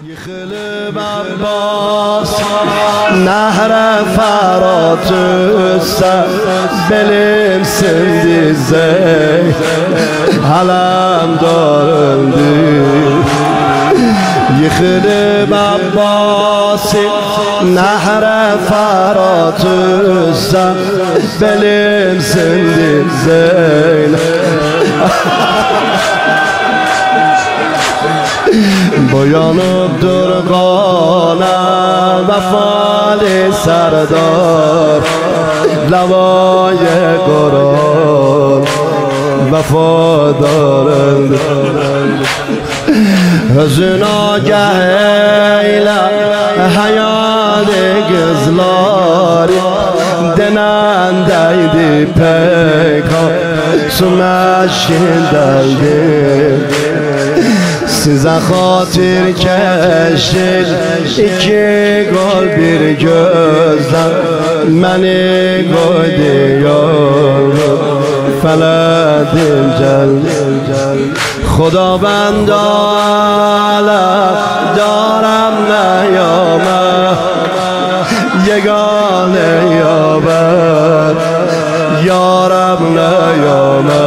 Yıkılıp Abbas nehre Ferhat üstse belimsin dize alem darıldı. Yıkılıp Abbas nehre Ferhat üstse belimsin dize boyanıp durgana vefali serdar lavaye koran vefadarın hüzün agah eyle hayali kızlar denendeydi pek sümeşin deldi. Size hatir keşir iki gol bir gözden beni koydu feledim cel خداوند عالم دارم نیامه یگانه یابد یارم نیامه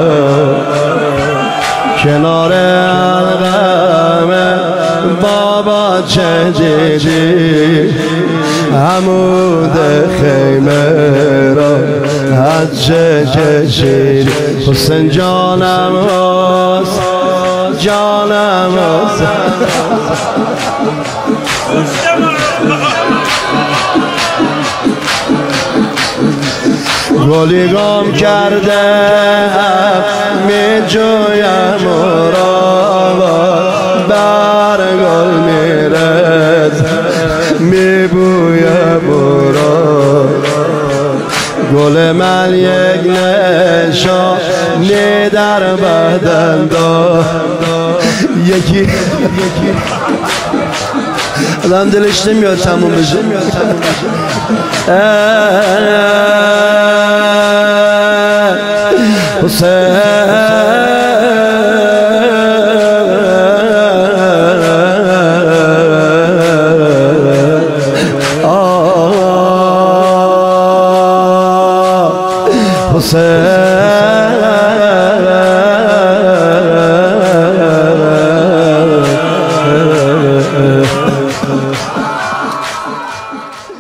کنار القم بابا چه دیدی عمود خیمه را از چه کشیدی حسین جانم هست جانم هست گلی گم کرده می جویم را بر گل میرد می بویم را گل من یک نشانی در بدن دار یکی adam diliş demiyor tamam bıcı Hüseyin